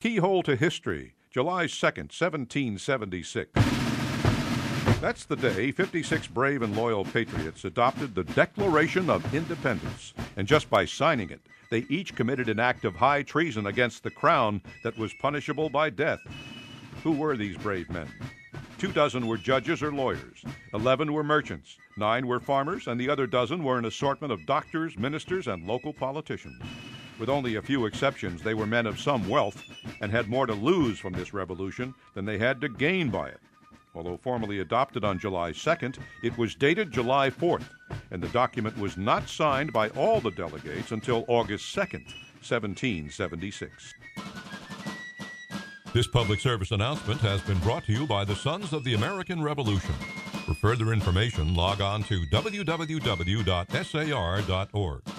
Keyhole to History, July 2nd, 1776. That's the day 56 brave and loyal patriots adopted the Declaration of Independence. And just by signing it, they each committed an act of high treason against the crown that was punishable by death. Who were these brave men? 24 were judges or lawyers, 11 were merchants, 9 were farmers, and the other dozen were an assortment of doctors, ministers, and local politicians. With only a few exceptions, they were men of some wealth and had more to lose from this revolution than they had to gain by it. Although formally adopted on July 2nd, it was dated July 4th, and the document was not signed by all the delegates until August 2nd, 1776. This public service announcement has been brought to you by the Sons of the American Revolution. For further information, log on to www.sar.org.